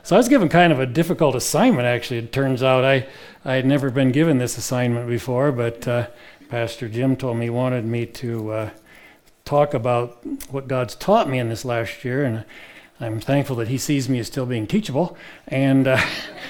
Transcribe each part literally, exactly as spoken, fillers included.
So I was given kind of a difficult assignment, actually. It turns out I, I had never been given this assignment before, but uh, Pastor Jim told me he wanted me to uh, talk about what God's taught me in this last year, and I'm thankful that he sees me as still being teachable. And uh,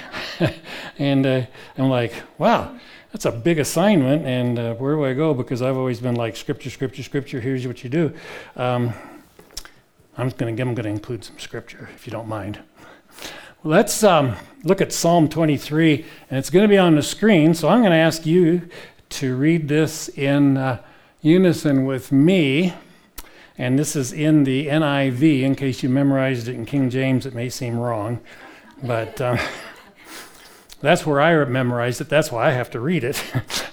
and uh, I'm like, wow, that's a big assignment, and uh, where do I go? Because I've always been like, scripture, scripture, scripture, here's what you do. Um, I'm going to I'm going to include some scripture, if you don't mind. Let's um, look at Psalm twenty-three, and it's going to be on the screen, so I'm going to ask you to read this in uh, unison with me, and this is in the N I V. In case you memorized it in King James, it may seem wrong, but um, that's where I memorized it. That's why I have to read it,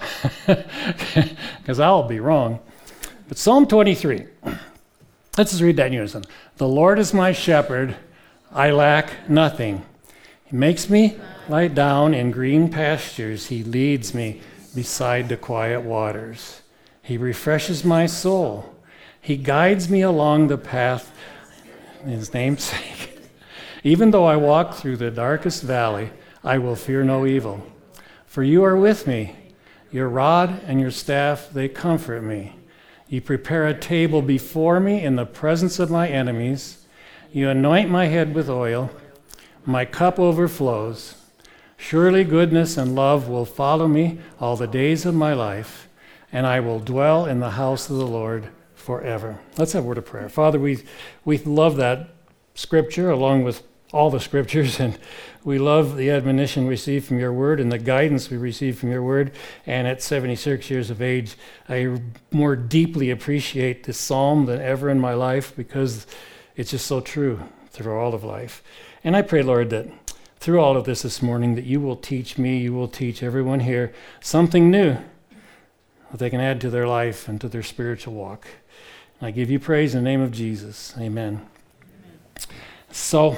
because I'll be wrong. But Psalm twenty-three, let's just read that in unison. The Lord is my shepherd, I lack nothing. He makes me lie down in green pastures. He leads me beside the quiet waters. He refreshes my soul. He guides me along the path in his name's sake. Even though I walk through the darkest valley, I will fear no evil. For you are with me. Your rod and your staff, they comfort me. You prepare a table before me in the presence of my enemies. You anoint my head with oil. My cup overflows. Surely goodness and love will follow me all the days of my life, and I will dwell in the house of the Lord forever. Let's have a word of prayer. Father, we we love that scripture along with all the scriptures, and we love the admonition we receive from your word and the guidance we receive from your word. And at seventy-six years of age, I more deeply appreciate this psalm than ever in my life, because it's just so true through all of life. And I pray, Lord, that through all of this this morning, that you will teach me, you will teach everyone here something new that they can add to their life and to their spiritual walk. And I give you praise in the name of Jesus. Amen. Amen. So,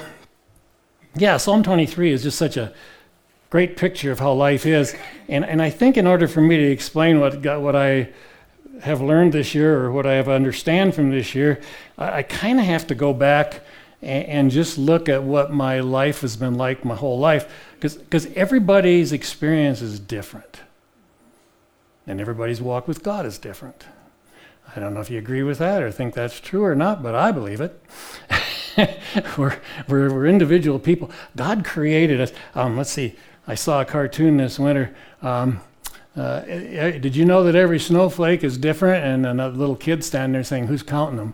yeah, Psalm twenty-three is just such a great picture of how life is. And and I think in order for me to explain what God, what I have learned this year, or what I have understand from this year, I, I kind of have to go back and, and just look at what my life has been like my whole life, because because everybody's experience is different, and everybody's walk with God is different. I don't know if you agree with that or think that's true or not, but I believe it. we're, we're we're individual people. God created us. Um, let's see. I saw a cartoon this winter. Um, Uh, did you know that every snowflake is different? And another little kid standing there saying, who's counting them?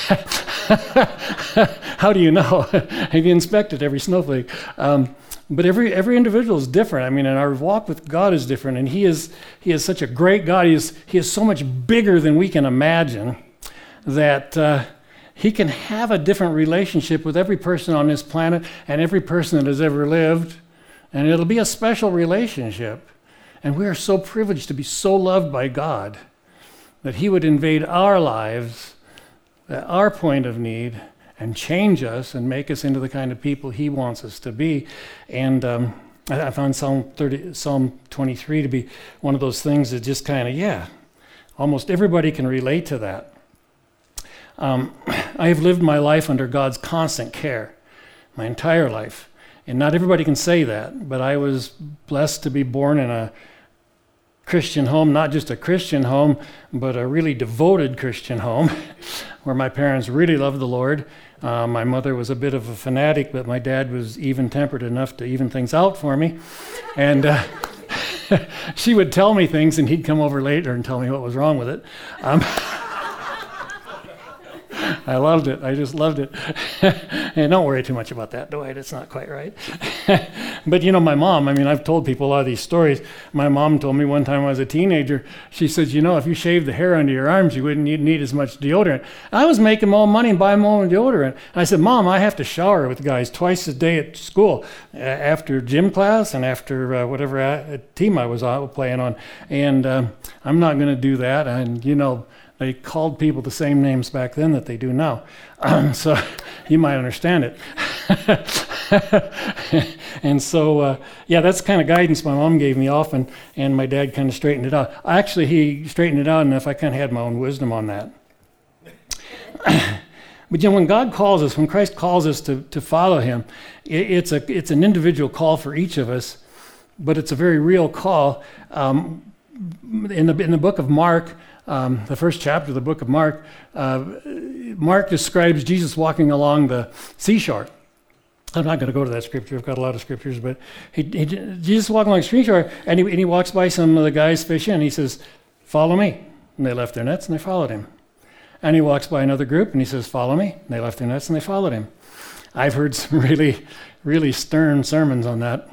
How do you know? Have you inspected every snowflake? Um, but every every individual is different. I mean, and our walk with God is different. And he is he is such a great God. He is, he is so much bigger than we can imagine, that uh, he can have a different relationship with every person on this planet and every person that has ever lived. And it'll be a special relationship. And we are so privileged to be so loved by God that he would invade our lives at our point of need and change us and make us into the kind of people he wants us to be. And um, I, I found Psalm thirty, Psalm twenty-three to be one of those things that just kind of, yeah, almost everybody can relate to that. Um, I have lived my life under God's constant care, my entire life. And not everybody can say that, but I was blessed to be born in a Christian home, not just a Christian home, but a really devoted Christian home, where my parents really loved the Lord. Uh, my mother was a bit of a fanatic, but my dad was even-tempered enough to even things out for me. And uh, she would tell me things, and he'd come over later and tell me what was wrong with it. Um, I loved it. I just loved it. And don't worry too much about that, Dwight. It's not quite right. But, you know, my mom, I mean, I've told people a lot of these stories. My mom told me one time when I was a teenager, she says, you know, if you shaved the hair under your arms, you wouldn't need, need as much deodorant. I was making my own money and buying my own deodorant. And I said, Mom, I have to shower with guys twice a day at school, uh, after gym class and after uh, whatever uh, team I was uh, playing on. And um, I'm not going to do that. And, you know, they called people the same names back then that they do now. Um, so you might understand it. And so, uh, yeah, that's the kind of guidance my mom gave me often, and my dad kind of straightened it out. Actually, he straightened it out enough I kind of had my own wisdom on that. But you know, when God calls us, when Christ calls us to, to follow him, it, it's a it's an individual call for each of us, but it's a very real call. Um, in the in the book of Mark, um, the first chapter of the book of Mark, uh, Mark describes Jesus walking along the seashore. I'm not going to go to that scripture. I've got a lot of scriptures, but he, he Jesus walking along the seashore, and he, and he walks by some of the guys fishing, and he says, "Follow me." And they left their nets and they followed him. And he walks by another group and he says, "Follow me." And they left their nets and they followed him. I've heard some really, really stern sermons on that.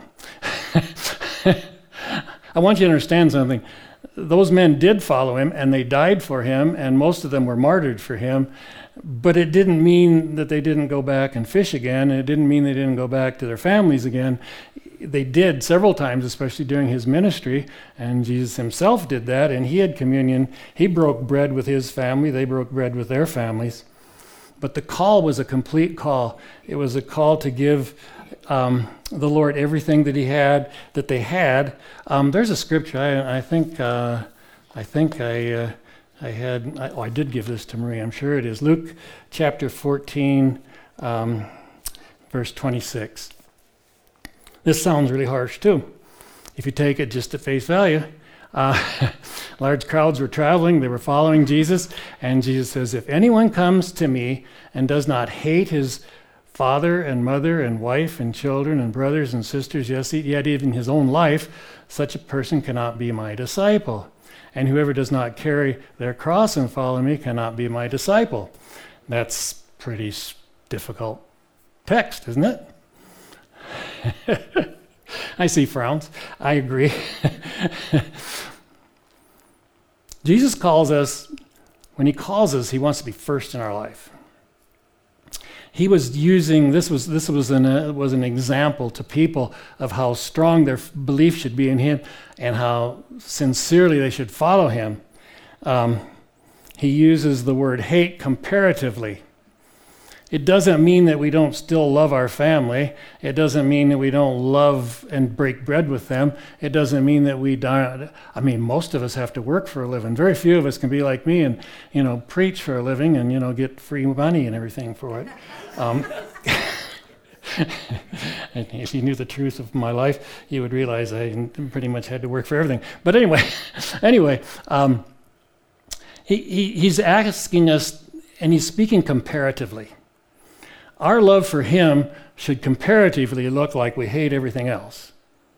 I want you to understand something. Those men did follow him and they died for him, and most of them were martyred for him. But it didn't mean that they didn't go back and fish again. And it didn't mean they didn't go back to their families again. They did several times, especially during his ministry, and Jesus himself did that, and he had communion. He broke bread with his family. They broke bread with their families. But the call was a complete call. It was a call to give um, the Lord everything that he had, that they had. Um, there's a scripture, I, I think uh, I think I, uh, I had, I, oh, I did give this to Marie, I'm sure it is. Luke chapter fourteen, um, verse twenty-six. This sounds really harsh too, if you take it just at face value. Uh, large crowds were traveling, they were following Jesus, and Jesus says, "If anyone comes to me and does not hate his father and mother and wife and children and brothers and sisters, yes, yet even his own life, such a person cannot be my disciple. And whoever does not carry their cross and follow me cannot be my disciple." That's pretty difficult text, isn't it? I see frowns. I agree. Jesus calls us, when he calls us, he wants to be first in our life. He was using, this was this was an, uh, was an example to people of how strong their belief should be in him and how sincerely they should follow him. Um, he uses the word hate comparatively. It doesn't mean that we don't still love our family. It doesn't mean that we don't love and break bread with them. It doesn't mean that we don't. I mean, most of us have to work for a living. Very few of us can be like me and, you know, preach for a living and, you know, get free money and everything for it. Um, and if you knew the truth of my life, you would realize I pretty much had to work for everything. But anyway, anyway, um, he, he he's asking us, and he's speaking comparatively. Our love for him should comparatively look like we hate everything else.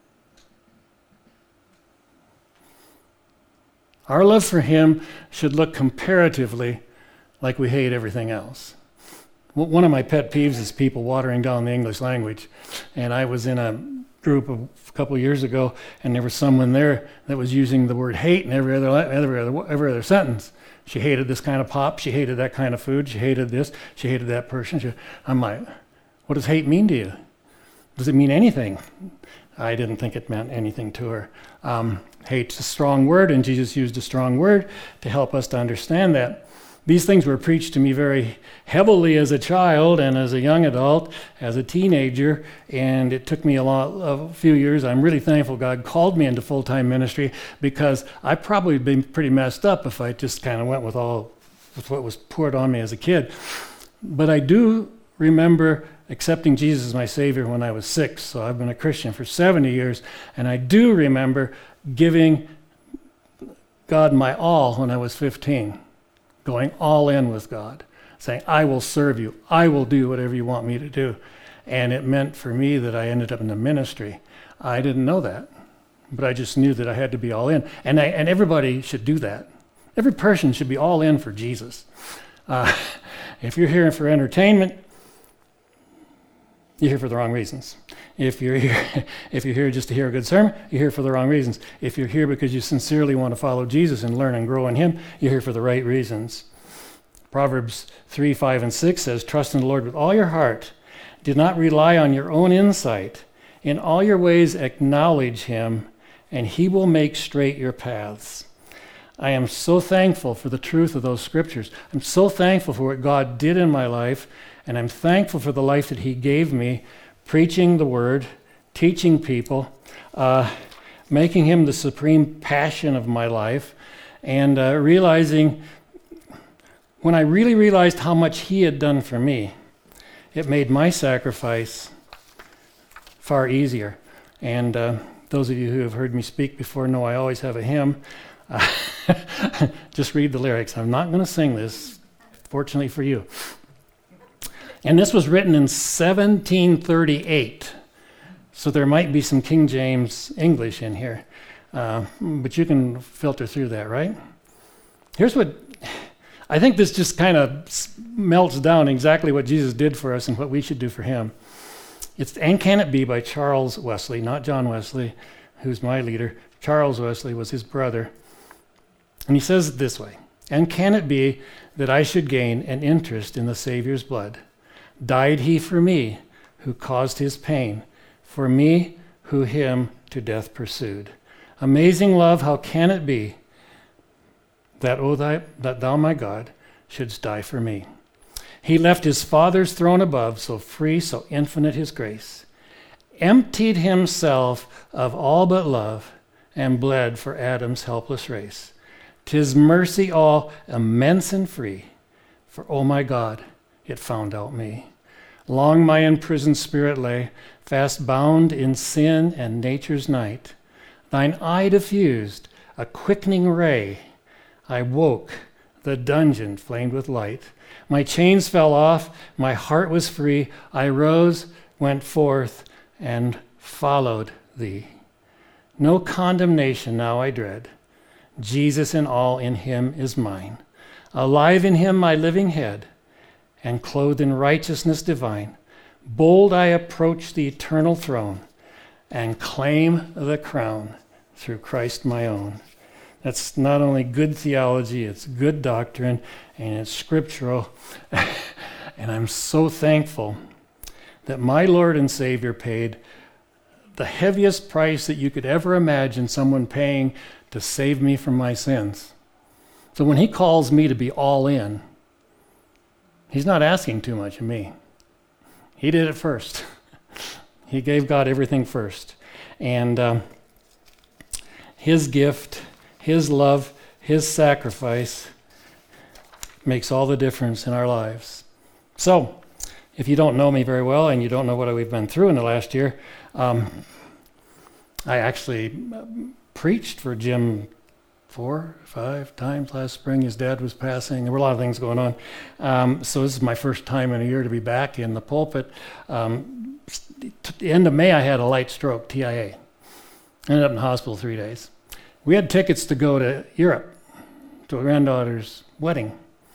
Our love for him should look comparatively like we hate everything else. One of my pet peeves is people watering down the English language. And I was in a group of, a couple of years ago, and there was someone there that was using the word hate in every other, every other, every other sentence. She hated this kind of pop. She hated that kind of food. She hated this. She hated that person. She, I'm like, what does hate mean to you? Does it mean anything? I didn't think it meant anything to her. Um, hate's a strong word, and Jesus used a strong word to help us to understand that. These things were preached to me very heavily as a child and as a young adult, as a teenager, and it took me a, lot, a few years. I'm really thankful God called me into full-time ministry, because I'd probably been pretty messed up if I just kind of went with all with what was poured on me as a kid. But I do remember accepting Jesus as my Savior when I was six, so I've been a Christian for seventy years, and I do remember giving God my all when I was fifteen. Going all in with God, saying, I will serve you. I will do whatever you want me to do. And it meant for me that I ended up in the ministry. I didn't know that, but I just knew that I had to be all in. And I, and everybody should do that. Every person should be all in for Jesus. Uh, if you're here for entertainment, you're here for the wrong reasons. If you're here, if you're here just to hear a good sermon, you're here for the wrong reasons. If you're here because you sincerely want to follow Jesus and learn and grow in him, you're here for the right reasons. Proverbs three, five, and six says, trust in the Lord with all your heart. Do not rely on your own insight. In all your ways acknowledge him, and he will make straight your paths. I am so thankful for the truth of those scriptures. I'm so thankful for what God did in my life, and I'm thankful for the life that he gave me, preaching the word, teaching people, uh, making him the supreme passion of my life, and uh, realizing When I really realized how much he had done for me, it made my sacrifice far easier. And uh, those of you who have heard me speak before know I always have a hymn. Uh, just read the lyrics. I'm not going to sing this, fortunately for you. And this was written in seventeen thirty-eight. So there might be some King James English in here. Uh, but you can filter through that, right? Here's what, I think this just kind of melts down exactly what Jesus did for us and what we should do for him. It's And Can It Be by Charles Wesley, not John Wesley, who's my leader. Charles Wesley was his brother. And he says it this way: And can it be that I should gain an interest in the Savior's blood? Died he for me, who caused his pain, for me, who him to death pursued. Amazing love, how can it be that, O thy, that thou, my God, shouldst die for me? He left his Father's throne above, so free, so infinite his grace, emptied himself of all but love, and bled for Adam's helpless race. 'Tis mercy all immense and free, for, O my God, it found out me. Long my imprisoned spirit lay, fast bound in sin and nature's night. Thine eye diffused a quickening ray. I woke, the dungeon flamed with light. My chains fell off, my heart was free. I rose, went forth, and followed thee. No condemnation now I dread. Jesus and all in him is mine. Alive in him my living head, and clothed in righteousness divine. Bold I approach the eternal throne, and claim the crown through Christ my own. That's not only good theology, it's good doctrine, and it's scriptural. And I'm so thankful that my Lord and Savior paid the heaviest price that you could ever imagine someone paying to save me from my sins. So when he calls me to be all in, he's not asking too much of me. He did it first. He gave God everything first. And um, his gift, his love, his sacrifice makes all the difference in our lives. So, if you don't know me very well and you don't know what we've been through in the last year, um, I actually preached for Jim four, five times last spring. His dad was passing. There were a lot of things going on. Um, so this is my first time in a year to be back in the pulpit. Um, at the end of May, I had a light stroke, T I A. Ended up in the hospital three days. We had tickets to go to Europe, to a granddaughter's wedding.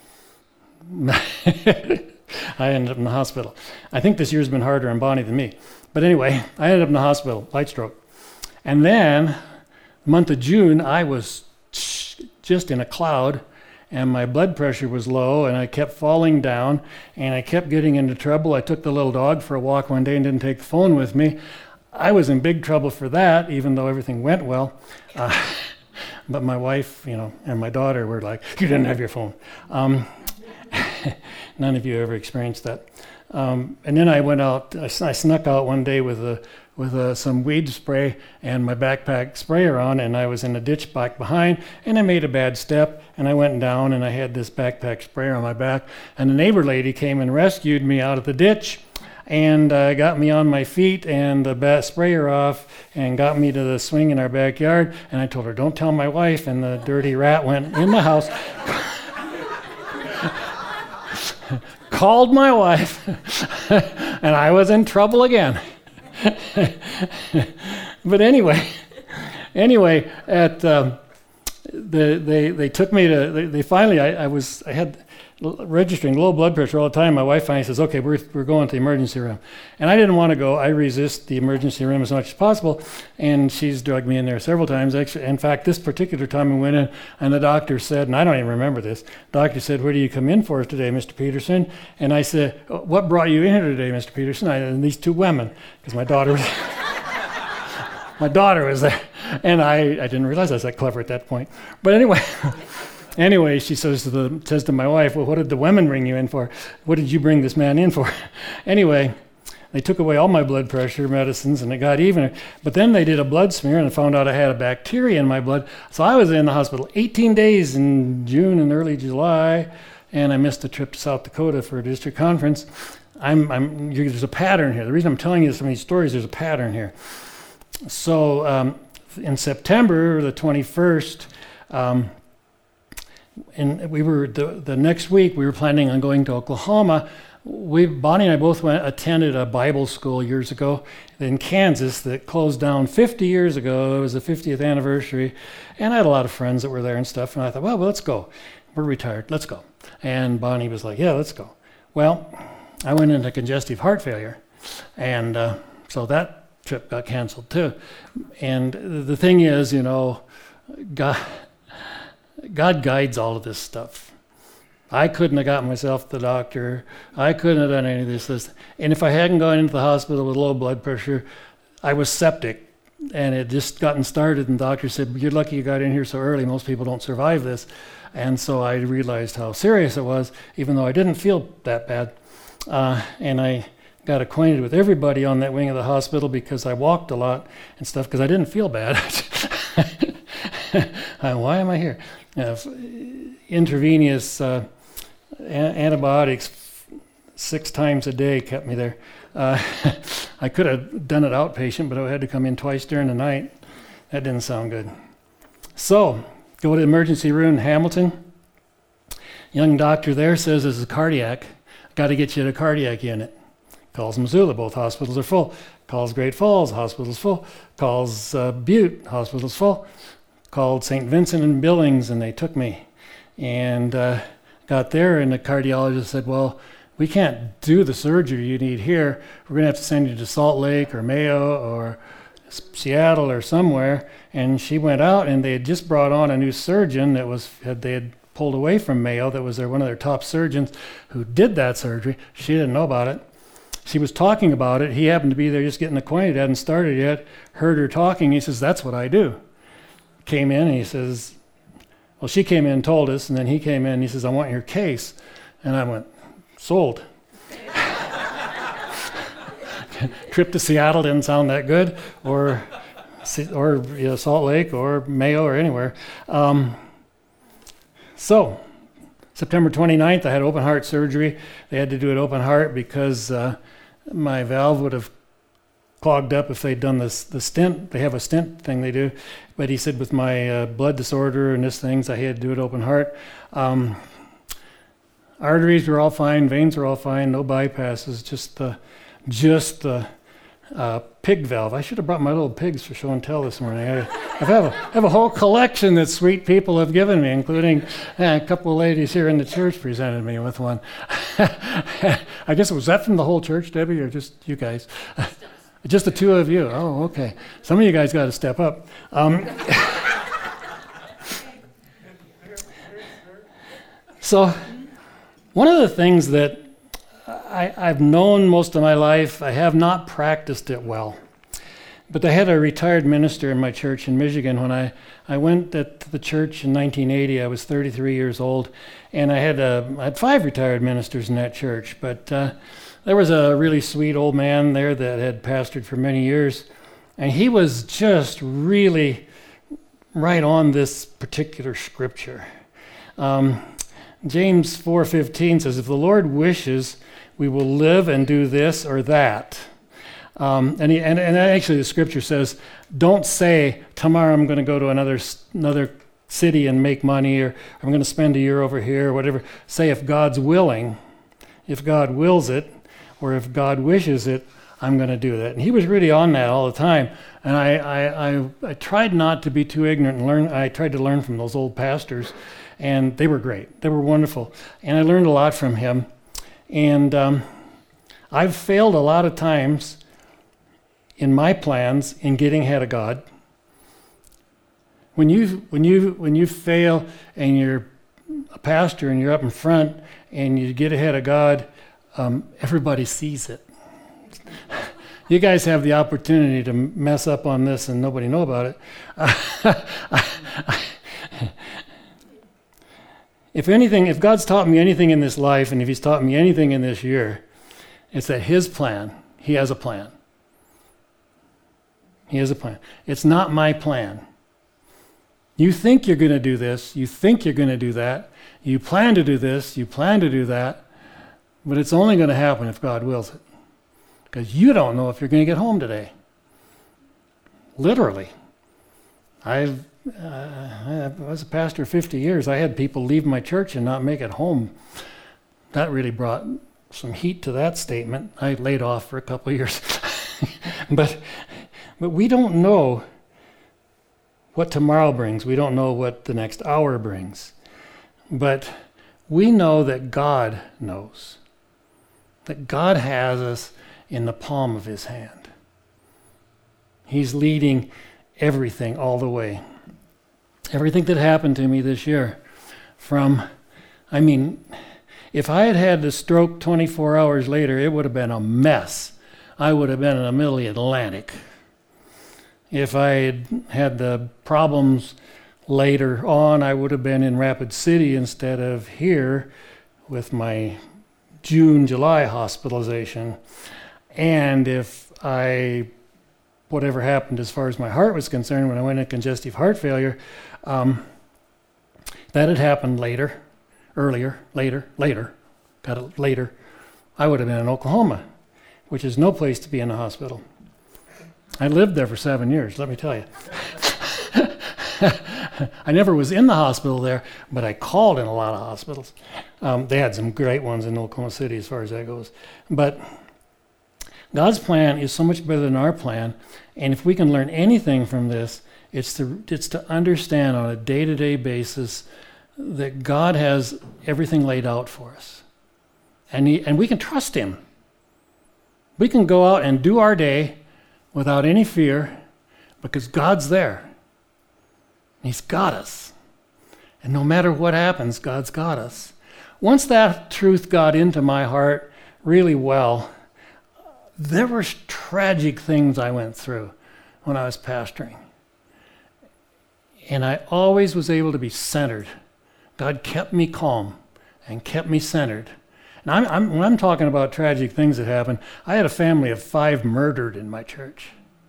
I ended up in the hospital. I think this year's been harder on Bonnie than me. But anyway, I ended up in the hospital, light stroke. And then, the month of June, I was just in a cloud, and my blood pressure was low, and I kept falling down, and I kept getting into trouble. I took the little dog for a walk one day and didn't take the phone with me. I was in big trouble for that, even though everything went well. Uh, but my wife, you know, and my daughter were like, "You didn't have your phone." Um, none of you ever experienced that. Um, and then I went out, I, I snuck out one day with a with uh, some weed spray and my backpack sprayer on, and I was in a ditch back behind, and I made a bad step, and I went down, and I had this backpack sprayer on my back, and the neighbor lady came and rescued me out of the ditch, and uh, got me on my feet and the bat sprayer off, and got me to the swing in our backyard, and I told her, "Don't tell my wife," and the dirty rat went in the house, called my wife, and I was in trouble again. But anyway, anyway, at um, the they they took me to they, they finally I, I was I had registering low blood pressure all the time. My wife finally says, "Okay, we're we're going to the emergency room," and I didn't want to go. I resist the emergency room as much as possible, and she's drugged me in there several times. Actually, in fact, this particular time we went in, and the doctor said, and I don't even remember this. The doctor said, "What do you come in for today, Mister Peterson?" And I said, "What brought you in here today, Mister Peterson?" I, and these two women, because my daughter was my daughter was there, and I I didn't realize I was that clever at that point. But anyway. Anyway, she says to the says to my wife, "Well, what did the women bring you in for? What did you bring this man in for?" Anyway, they took away all my blood pressure medicines, and it got even. But then they did a blood smear and found out I had a bacteria in my blood. So I was in the hospital eighteen days in June and early July, and I missed a trip to South Dakota for a district conference. I'm, I'm, there's a pattern here. The reason I'm telling you some of these stories, there's a pattern here. So um, in September the twenty-first, um, and we were the, the next week we were planning on going to Oklahoma. We, Bonnie and I both went attended a Bible school years ago in Kansas that closed down fifty years ago. It was the fiftieth anniversary, and I had a lot of friends that were there and stuff. And I thought, well, well let's go. We're retired. Let's go. And Bonnie was like, yeah, let's go. Well, I went into congestive heart failure, and uh, so that trip got canceled too. And the thing is, you know, God, God guides all of this stuff. I couldn't have got myself to the doctor. I couldn't have done any of this, this. And if I hadn't gone into the hospital with low blood pressure, I was septic, and it just gotten started, and the doctor said, you're lucky you got in here so early. Most people don't survive this. And so I realized how serious it was, even though I didn't feel that bad. Uh, and I got acquainted with everybody on that wing of the hospital because I walked a lot and stuff because I didn't feel bad. Why am I here? Uh, intravenous uh, a- antibiotics six times a day kept me there. Uh, I could have done it outpatient, but I had to come in twice during the night. That didn't sound good. So, go to the emergency room in Hamilton. Young doctor there says this is cardiac. Got to get you to a cardiac unit. Calls Missoula, both hospitals are full. Calls Great Falls, hospital's full. Calls uh, Butte, hospital's full. Called Saint Vincent and Billings, and they took me. And uh, got there, and the cardiologist said, well, we can't do the surgery you need here. We're going to have to send you to Salt Lake or Mayo or Seattle or somewhere. And she went out, and they had just brought on a new surgeon that was, had, they had pulled away from Mayo, that was their, one of their top surgeons who did that surgery. She didn't know about it. She was talking about it. He happened to be there just getting acquainted, hadn't started yet, heard her talking. He says, that's what I do. Came in and he says, well, she came in and told us, and then he came in and he says, I want your case. And I went, sold. Trip to Seattle didn't sound that good, or or you know, Salt Lake or Mayo or anywhere. Um, so, September twenty-ninth, I had open heart surgery. They had to do it open heart because uh, my valve would have clogged up if they'd done this, the stent. They have a stent thing they do. But he said with my uh, blood disorder and this things, I had to do it open heart. Um, arteries were all fine, veins were all fine, no bypasses, just the, just the uh, pig valve. I should have brought my little pigs for show and tell this morning. I, I, have, a, I have a whole collection that sweet people have given me, including uh, a couple of ladies here in the church presented me with one. I guess, was that from the whole church, Debbie, or just you guys? Just the two of you. Oh, okay. Some of you guys got to step up. Um, so, one of the things that I, I've known most of my life, I have not practiced it well. But I had a retired minister in my church in Michigan. When I, I went to the church in nineteen eighty, I was thirty-three years old, and I had, uh, I had five retired ministers in that church. But uh, there was a really sweet old man there that had pastored for many years, and he was just really right on this particular scripture. Um, James four fifteen says, if the Lord wishes, we will live and do this or that. Um, and, he, and, and actually the scripture says, don't say, tomorrow I'm going to go to another another city and make money, or I'm going to spend a year over here, or whatever. Say, if God's willing, if God wills it, or if God wishes it, I'm going to do that. And he was really on that all the time. And I, I, I, I tried not to be too ignorant and learn. I tried to learn from those old pastors, and they were great. They were wonderful. And I learned a lot from him. And um, I've failed a lot of times in my plans in getting ahead of God. When you when you when you fail and you're a pastor and you're up in front and you get ahead of God, um, everybody sees it. You guys have the opportunity to mess up on this and nobody know about it. If anything, if God's taught me anything in this life, and if he's taught me anything in this year, it's that his plan, he has a plan. He has a plan. It's not my plan. You think you're going to do this, you think you're going to do that, you plan to do this, you plan to do that, but it's only going to happen if God wills it. Because you don't know if you're going to get home today. Literally. I've, uh, I was a pastor fifty years. I had people leave my church and not make it home. That really brought some heat to that statement. I laid off for a couple of years. but, but we don't know what tomorrow brings. We don't know what the next hour brings. But we know that God knows. That God has us in the palm of his hand. He's leading everything all the way. Everything that happened to me this year, from, I mean, if I had had the stroke twenty-four hours later, it would have been a mess. I would have been in the middle of the Atlantic. If I had had the problems later on, I would have been in Rapid City instead of here with my June, July hospitalization. And if I, whatever happened as far as my heart was concerned when I went into congestive heart failure, um, that had happened later, earlier, later, later, got it later, I would have been in Oklahoma, which is no place to be in a hospital. I lived there for seven years, let me tell you. I never was in the hospital there, but I called in a lot of hospitals. Um, they had some great ones in Oklahoma City as far as that goes. But God's plan is so much better than our plan, and if we can learn anything from this, it's to, it's to understand on a day-to-day basis that God has everything laid out for us. And, he, and we can trust him. We can go out and do our day without any fear because God's there. He's got us. And no matter what happens, God's got us. Once that truth got into my heart really well, there were tragic things I went through when I was pastoring. And I always was able to be centered. God kept me calm and kept me centered. And I'm, I'm, when I'm talking about tragic things that happened, I had a family of five murdered in my church.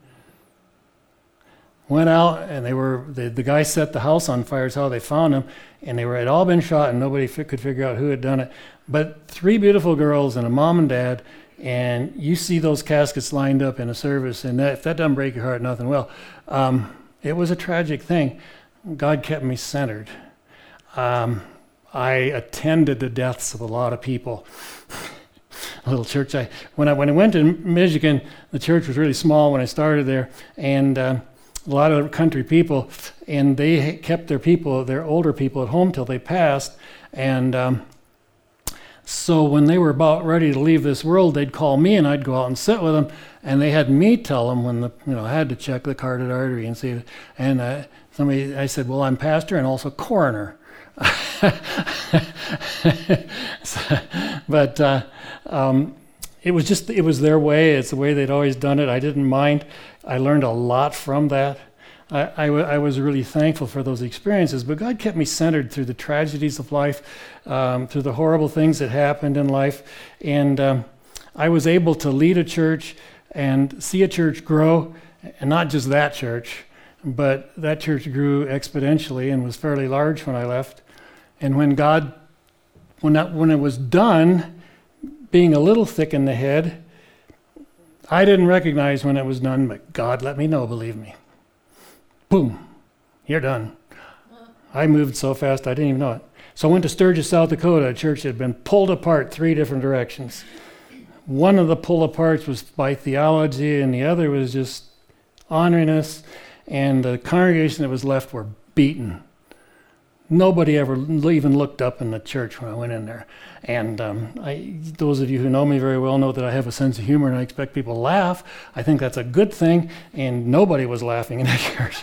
Went out and they were, the, the guy set the house on fire is how they found them, and they were had all been shot and nobody f- could figure out who had done it. But three beautiful girls and a mom and dad, and you see those caskets lined up in a service, and that, if that doesn't break your heart, nothing will. Um, it was a tragic thing. God kept me centered. Um, I attended the deaths of a lot of people. A little church. I when I when I went to Michigan, the church was really small when I started there, and uh, a lot of country people, and they kept their people, their older people, at home till they passed. And um, so when they were about ready to leave this world, they'd call me, and I'd go out and sit with them, and they had me tell them when the you know I had to check the carotid artery and see. And uh, somebody, I said, well, I'm pastor and also coroner. so, but uh, um, it was just, it was their way. It's the way they'd always done it. I didn't mind. I learned a lot from that. I, I, w- I was really thankful for those experiences, but God kept me centered through the tragedies of life, um, through the horrible things that happened in life. And um, I was able to lead a church and see a church grow, and not just that church, but that church grew exponentially and was fairly large when I left. And when God, when that, when it was done, being a little thick in the head, I didn't recognize when it was done, but God let me know, believe me. Boom, you're done. I moved so fast I didn't even know it. So I went to Sturgis, South Dakota, a church that had been pulled apart three different directions. One of the pull aparts was by theology, and the other was just honoring us. And the congregation that was left were beaten. Nobody ever even looked up in the church when I went in there. And um, I, those of you who know me very well know that I have a sense of humor and I expect people to laugh. I think that's a good thing, and nobody was laughing in that church.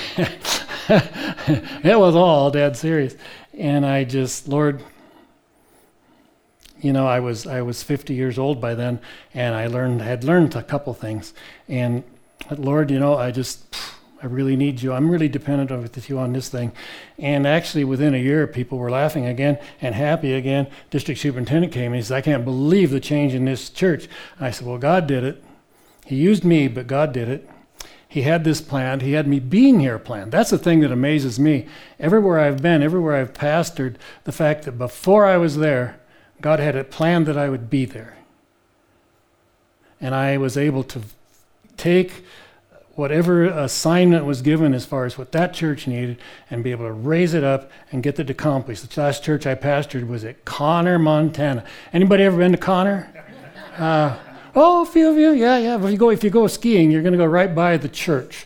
It was all dead serious. And I just, Lord, you know, I was I was fifty years old by then, and I learned had learned a couple things. And Lord, you know, I just... I really need you. I'm really dependent on with you on this thing. And actually, within a year, people were laughing again and happy again. District superintendent came and he said, I can't believe the change in this church. And I said, well, God did it. He used me, but God did it. He had this planned. He had me being here planned. That's the thing that amazes me. Everywhere I've been, everywhere I've pastored, the fact that before I was there, God had it planned that I would be there. And I was able to take whatever assignment was given as far as what that church needed and be able to raise it up and get it accomplished. The last church I pastored was at Connor, Montana. Anybody ever been to Connor? Uh, oh, a few of you? Yeah, yeah. If you go, if you go skiing, you're going to go right by the church.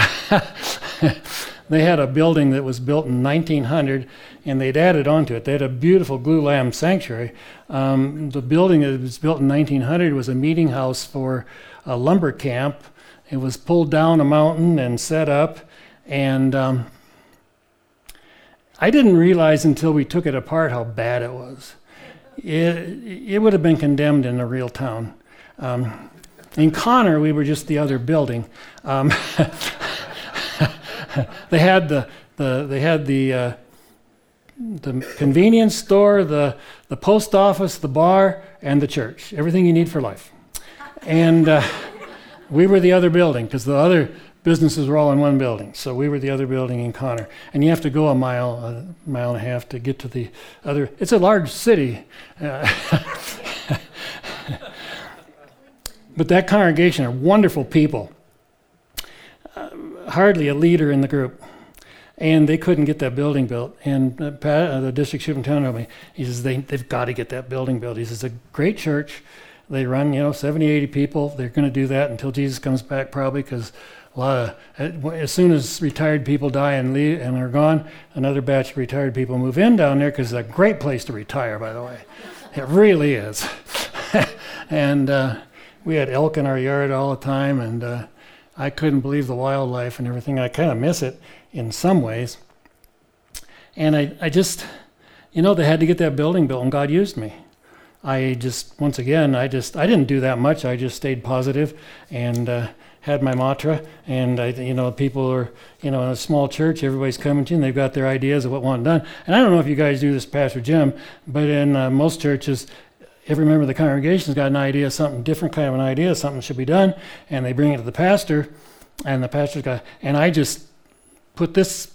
They had a building that was built in nineteen hundred, and they'd added onto it. They had a beautiful glue lamb sanctuary. Um, the building that was built in nineteen hundred was a meeting house for a lumber camp. It was pulled down a mountain and set up, and um, I didn't realize until we took it apart how bad it was. It, it would have been condemned in a real town. Um, in Connor, we were just the other building. Um, they had the, the they had the uh, the convenience store, the the post office, the bar, and the church. Everything you need for life. And uh, we were the other building because the other businesses were all in one building. So we were the other building in Connor. And you have to go a mile, a mile and a half to get to the other. It's a large city. Uh, but that congregation are wonderful people. Uh, hardly a leader in the group. And they couldn't get that building built. And uh, Pat, uh, the district superintendent told me, he says, they, they've got to get that building built. He says, it's a great church. They run, you know, seventy, eighty people. They're going to do that until Jesus comes back probably, because a lot of, as soon as retired people die and leave and are gone, another batch of retired people move in down there, because it's a great place to retire, by the way. It really is. And uh, we had elk in our yard all the time, and uh, I couldn't believe the wildlife and everything. I kind of miss it in some ways. And I, I just, you know, they had to get that building built, and God used me. I just, once again, I just, I didn't do that much. I just stayed positive and uh, had my mantra. And, I, you know, people are, you know, in a small church, everybody's coming to you, and they've got their ideas of what want done. And I don't know if you guys do this, Pastor Jim, but in uh, most churches, every member of the congregation's got an idea, something different kind of an idea, something should be done, and they bring it to the pastor, and the pastor's got, and I just put this,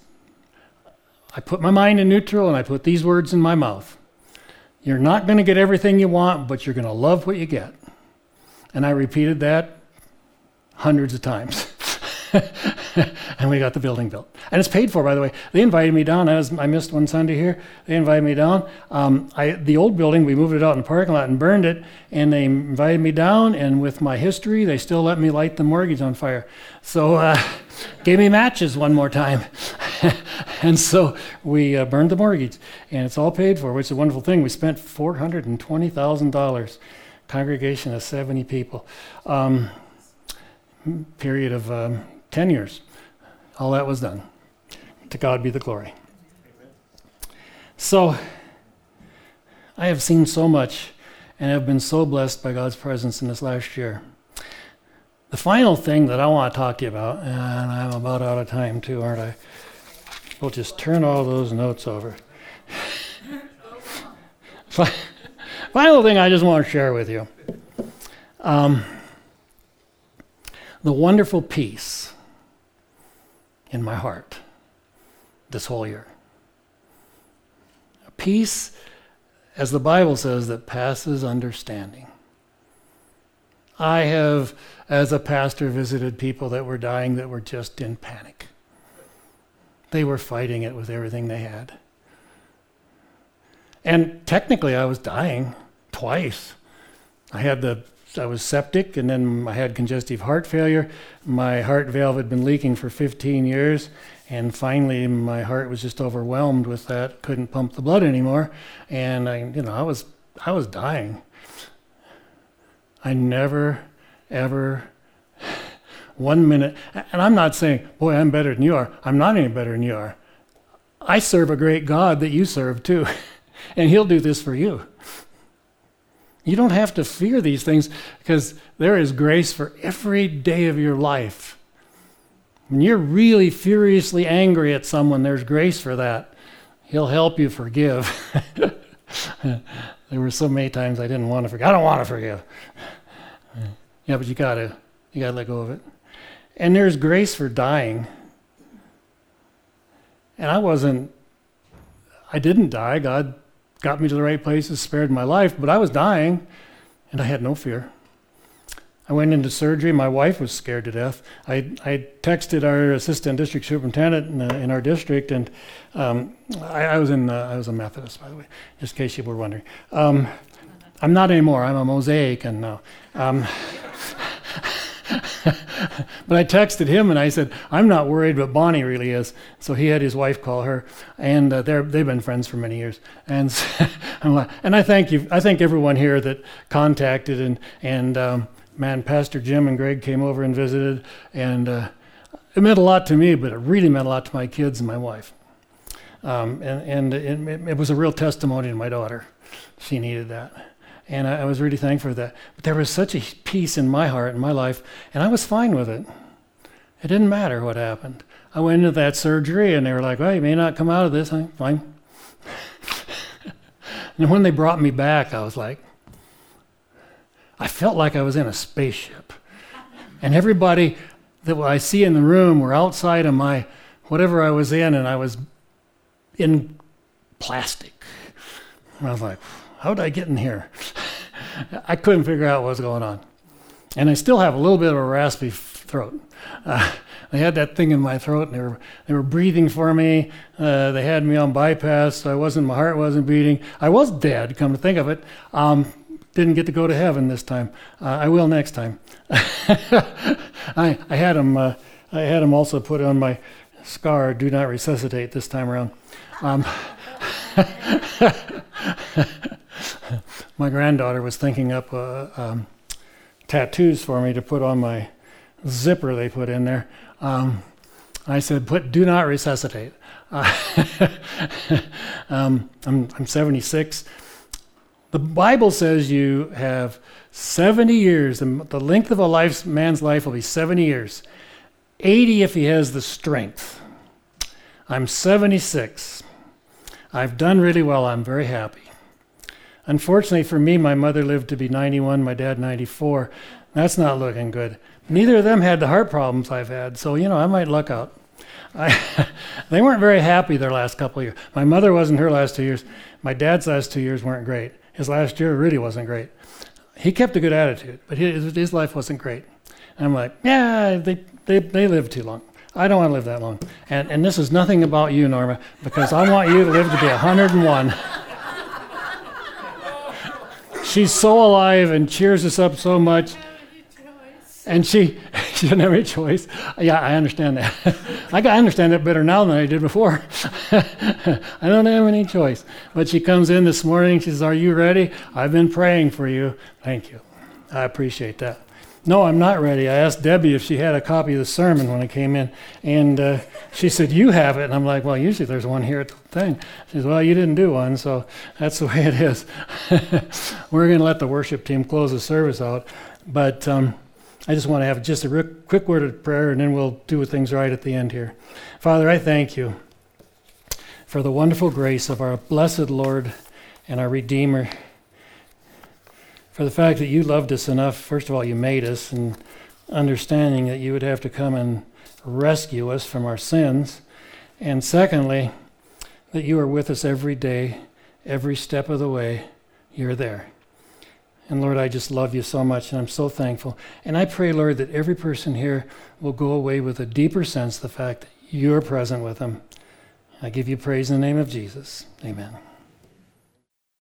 I put my mind in neutral, and I put these words in my mouth. You're not going to get everything you want, but you're going to love what you get. And I repeated that hundreds of times. And we got the building built. And it's paid for, by the way. They invited me down. I was I missed one Sunday here. They invited me down. Um, I, the old building, we moved it out in the parking lot and burned it. And they invited me down. And with my history, they still let me light the mortgage on fire. So uh, gave me matches one more time. And so we uh, burned the mortgage. And it's all paid for, which is a wonderful thing. We spent four hundred twenty thousand dollars. Congregation of seventy people. Um, period of um, ten years. All that was done. To God be the glory. Amen. So, I have seen so much and have been so blessed by God's presence in this last year. The final thing that I want to talk to you about, and I'm about out of time too, aren't I? We'll just turn all those notes over. Final thing I just want to share with you. Um, the wonderful peace in my heart this whole year. A peace, as the Bible says, that passes understanding. I have, as a pastor, visited people that were dying that were just in panic. They were fighting it with everything they had. And technically I was dying twice. I had the I was septic, and then I had congestive heart failure. My heart valve had been leaking for fifteen years, and finally my heart was just overwhelmed with that. Couldn't pump the blood anymore, and I, you know, I was I was dying. I never, ever, one minute, and I'm not saying, boy, I'm better than you are. I'm not any better than you are. I serve a great God that you serve too, and He'll do this for you. You don't have to fear these things, because there is grace for every day of your life. When you're really furiously angry at someone, there's grace for that. He'll help you forgive. There were so many times I didn't want to forgive. I don't want to forgive. Yeah, but you gotta, you gotta let go of it. And there's grace for dying. And I wasn't, I didn't die. God got me to the right places, spared my life, but I was dying, and I had no fear. I went into surgery. My wife was scared to death. I, I texted our assistant district superintendent in, uh, in our district, and um, I, I was in uh, I was a Methodist, by the way, just in case you were wondering. Um, I'm not anymore. I'm a Mosaic, and now. Um, but I texted him and I said, I'm not worried, but Bonnie really is. So he had his wife call her, and uh, they're, they've been friends for many years. And so I'm like, and I thank you. I thank everyone here that contacted, and and um, man, Pastor Jim and Greg came over and visited, and uh, it meant a lot to me, but it really meant a lot to my kids and my wife. Um, and and it, it was a real testimony to my daughter. She needed that. And I, I was really thankful for that. But there was such a peace in my heart and my life, and I was fine with it. It didn't matter what happened. I went into that surgery, and they were like, well, you may not come out of this. I'm fine. And when they brought me back, I was like, I felt like I was in a spaceship. And everybody that I see in the room were outside of my, whatever I was in, and I was in plastic. And I was like, how did I get in here? I couldn't figure out what was going on. And I still have a little bit of a raspy f- throat. Uh, they had that thing in my throat, and they were they were breathing for me. Uh, they had me on bypass, so I wasn't. My heart wasn't beating. I was dead, come to think of it. Um, didn't get to go to heaven this time. Uh, I will next time. I I had him. Uh, I had him also put on my scar. Do not resuscitate this time around. Um, my granddaughter was thinking up uh, um, tattoos for me to put on my zipper they put in there. Um, I said, "Put do not resuscitate." Uh, um, I'm, I'm seventy-six. The Bible says you have seventy years. The, the length of a life, man's life will be seventy years. eighty if he has the strength. I'm seventy-six. I've done really well. I'm very happy. Unfortunately for me, my mother lived to be ninety-one, my dad ninety-four. That's not looking good. Neither of them had the heart problems I've had, so, you know, I might luck out. I, they weren't very happy their last couple of years. My mother wasn't her last two years. My dad's last two years weren't great. His last year really wasn't great. He kept a good attitude, but his, his life wasn't great. And I'm like, yeah, they, they, they lived too long. I don't want to live that long. And, and this is nothing about you, Norma, because I want you to live to be one hundred and one. She's so alive and cheers us up so much. And she, she doesn't have any choice. Yeah, I understand that. I, I understand that better now than I did before. I don't have any choice. But she comes in this morning. She says, "Are you ready? I've been praying for you." Thank you. I appreciate that. No, I'm not ready. I asked Debbie if she had a copy of the sermon when I came in, and uh, she said, "You have it." And I'm like, "Well, usually there's one here at the thing." She says, "Well, you didn't do one, so that's the way it is." We're going to let the worship team close the service out, but um, I just want to have just a real quick word of prayer, and then we'll do things right at the end here. Father, I thank you for the wonderful grace of our blessed Lord and our Redeemer, for the fact that you loved us enough. First of all, you made us, and understanding that you would have to come and rescue us from our sins. And secondly, that you are with us every day, every step of the way. You're there. And Lord, I just love you so much, and I'm so thankful. And I pray, Lord, that every person here will go away with a deeper sense of the fact that you're present with them. I give you praise in the name of Jesus. Amen.